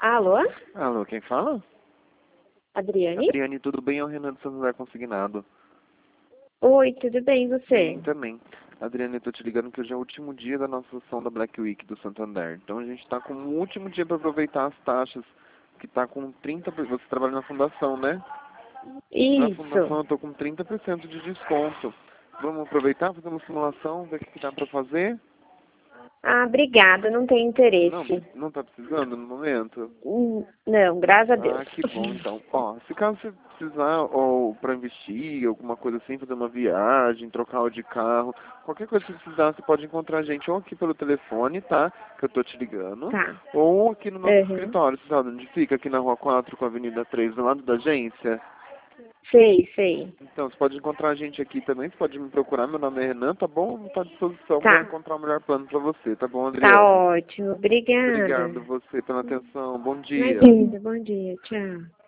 Alô? Alô, quem fala? Adriane? Adriane, tudo bem? É o Renan do Santander Consignado. Oi, tudo bem, e você? Sim, também. Adriane, eu tô te ligando que hoje é o último dia da nossa ação da Black Week do Santander. Então a gente tá com o último dia para aproveitar as taxas, que tá com 30%. Você trabalha na fundação, né? Na Isso. fundação eu tô com 30% de desconto. Vamos aproveitar, fazer uma simulação, ver o que dá para fazer? Ah, obrigada, não tenho Não, interesse. não tá precisando no momento? Não, graças a Deus. Ah, que bom, então. Ó, se caso você precisar, ou para investir, alguma coisa assim, fazer uma viagem, trocar o de carro, qualquer coisa que você precisar, você pode encontrar a gente ou aqui pelo telefone, tá? Que eu tô te ligando, Tá. ou aqui no nosso Uhum. escritório, você sabe onde fica? Aqui na Rua 4 com a Avenida 3, do lado da agência. Sei, sei. Então, você pode encontrar a gente aqui também, você pode me procurar, meu nome é Renan, tá bom? Vou estar à disposição para Tá. encontrar o melhor plano para você, tá bom, Tá Adriane? ótimo, obrigada. Obrigado você pela atenção, bom dia. Imagina, bom dia, tchau.